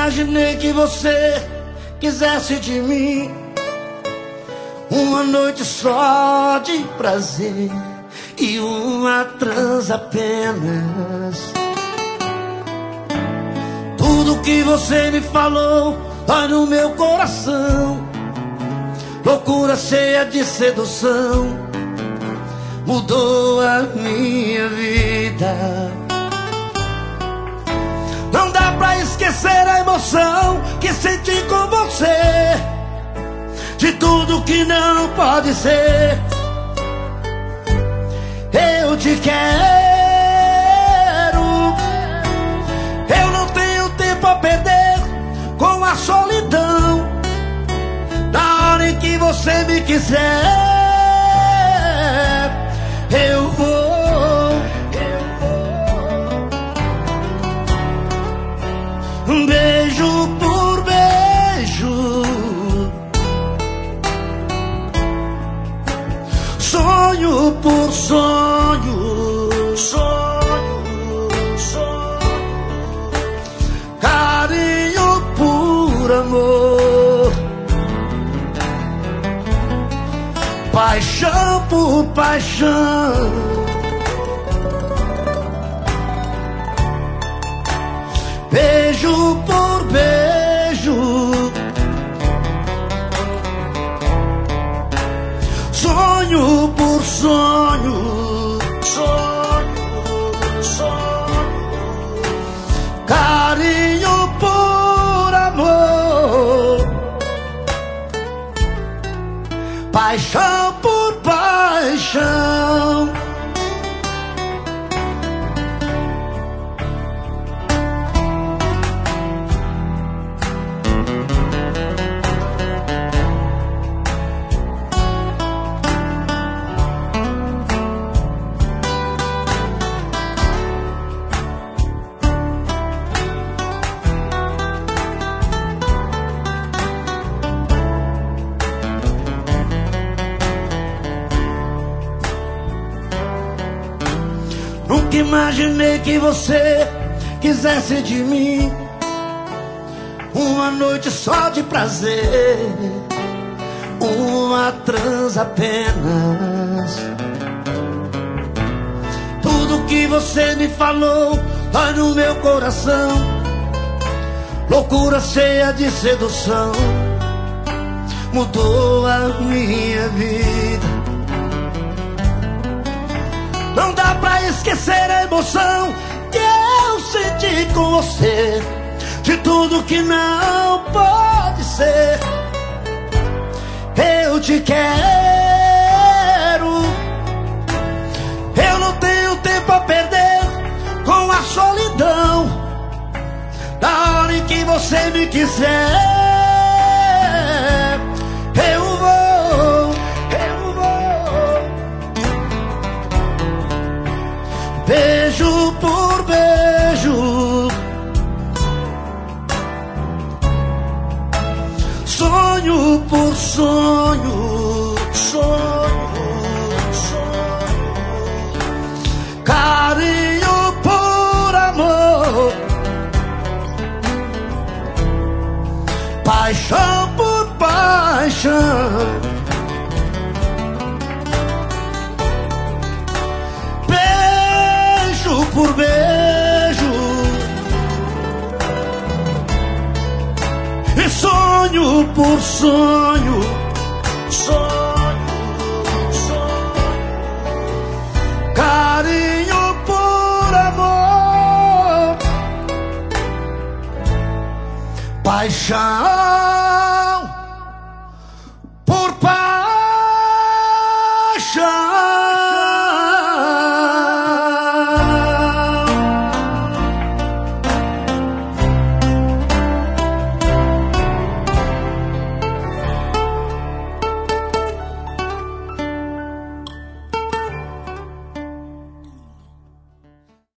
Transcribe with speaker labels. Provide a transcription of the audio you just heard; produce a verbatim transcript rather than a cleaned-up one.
Speaker 1: imaginei que você quisesse de mim uma noite só de prazer e uma trans apenas. Tudo que você me falou vai no meu coração, loucura cheia de sedução, mudou a minha vida. Não dá pra esquecer a emoção que senti com você, de tudo que não pode ser. Eu te quero, eu não tenho tempo a perder com a solidão. Na hora em que você me quiser, eu vou. Beijo por beijo, sonho por sonho, sonho, sonho, carinho por amor, paixão por paixão. Beijo por beijo, sonho por sonho, sonho, sonho, carinho por amor, paixão por paixão. Nunca imaginei que você quisesse de mim uma noite só de prazer, uma trans apenas. Tudo que você me falou vai no meu coração, loucura cheia de sedução, mudou a minha vida. Não dá pra esquecer a emoção que eu senti com você, de tudo que não pode ser. Eu te quero, eu não tenho tempo a perder com a solidão. Na hora em que você me quiser, eu vou, eu vou. Beijo por beijo, sonho por sonho, sonho, sonho, carinho por amor, paixão por paixão. Por beijo e sonho por sonho, sonho, sonho, carinho por amor, paixão.